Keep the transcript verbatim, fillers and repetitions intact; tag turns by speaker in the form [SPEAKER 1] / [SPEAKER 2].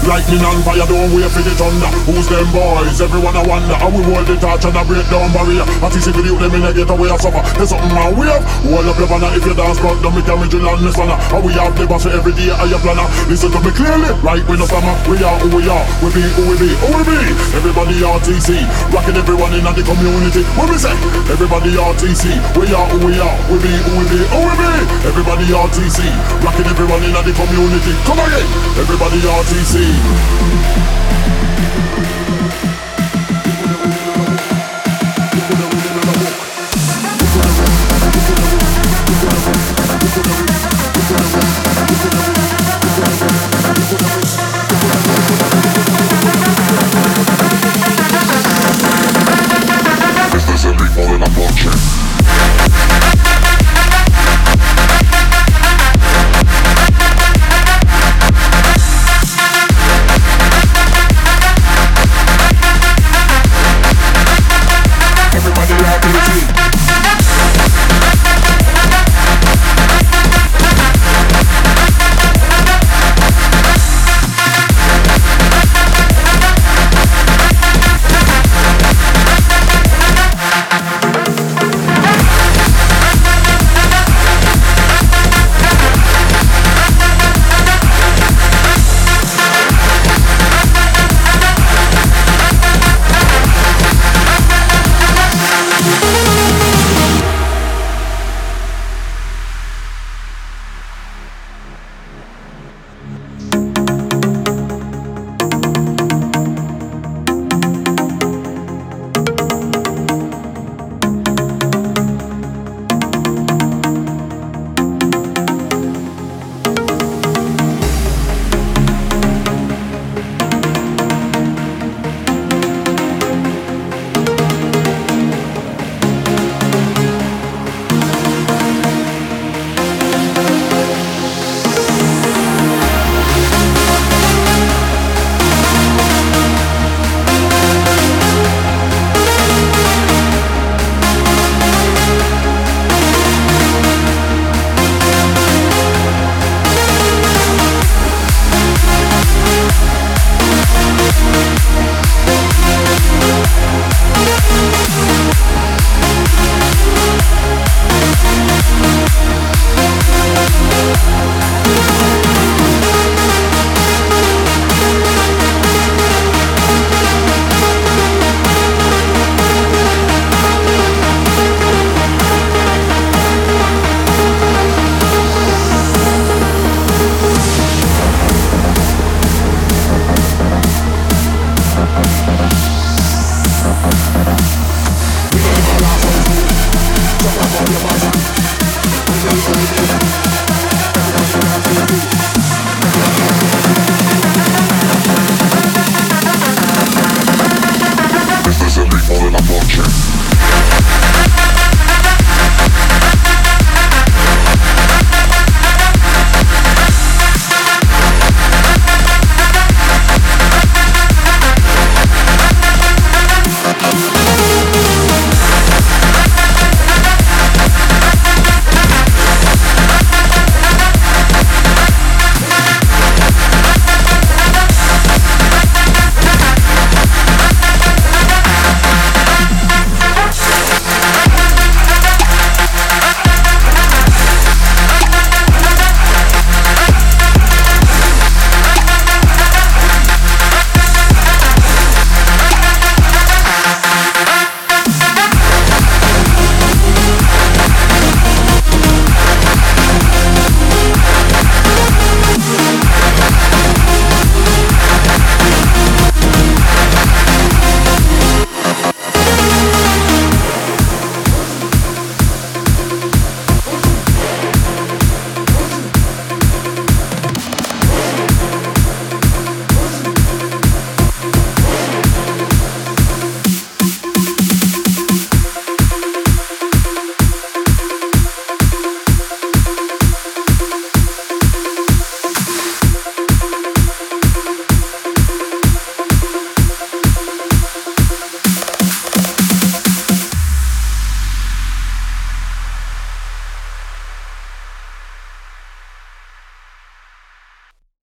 [SPEAKER 1] Lightning and fire, don't wait for the thunder. Who's them boys? Everyone I wonder. How we hold the torch and I break down barrier. I teach you to do them in a get away or suffer. There's something man we have. Hold up your banner if you dance, but don't make a middle and the spanner. How we have the boss for every day and your planner. Listen to me clearly, right when the summer. We are who we are, we be who we be, who we be. Everybody R T C, rocking everyone in the community. What we say? Everybody R T C, we are who we are, we be who we be, who we be. Everybody R T C, rocking everyone in the community. Come again, everybody R T C.